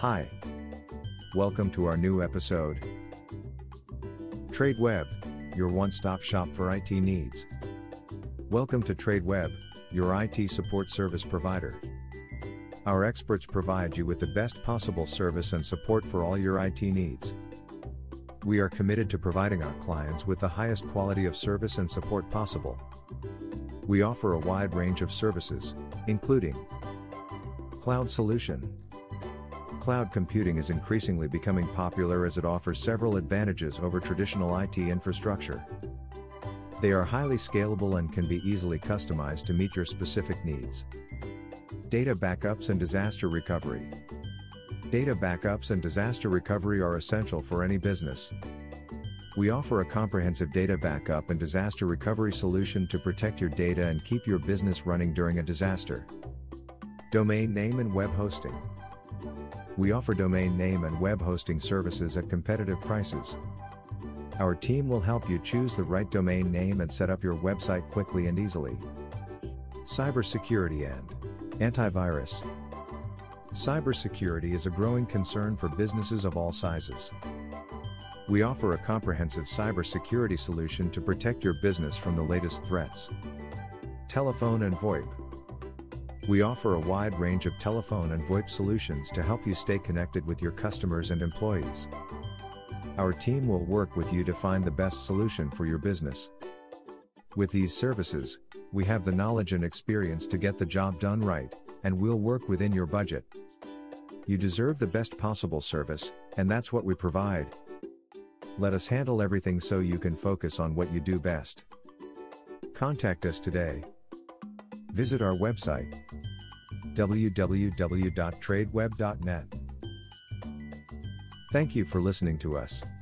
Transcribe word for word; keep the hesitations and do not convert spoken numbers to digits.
Hi. Welcome to our new episode. TradeWeb, your one-stop shop for I T needs. Welcome to TradeWeb, your I T support service provider. Our experts provide you with the best possible service and support for all your I T needs. We are committed to providing our clients with the highest quality of service and support possible. We offer a wide range of services, including Cloud Solution. Cloud computing is increasingly becoming popular as it offers several advantages over traditional I T infrastructure. They are highly scalable and can be easily customized to meet your specific needs. Data backups and disaster recovery. Data backups and disaster recovery are essential for any business. We offer a comprehensive data backup and disaster recovery solution to protect your data and keep your business running during a disaster. Domain name and web hosting. We offer domain name and web hosting services at competitive prices. Our team will help you choose the right domain name and set up your website quickly and easily. Cybersecurity and antivirus. Cybersecurity is a growing concern for businesses of all sizes. We offer a comprehensive cybersecurity solution to protect your business from the latest threats. Telephone and VoIP. We offer a wide range of telephone and VoIP solutions to help you stay connected with your customers and employees. Our team will work with you to find the best solution for your business. With these services, we have the knowledge and experience to get the job done right, and we'll work within your budget. You deserve the best possible service, and that's what we provide. Let us handle everything so you can focus on what you do best. Contact us today. Visit our website, w w w dot tradeweb dot net. Thank you for listening to us.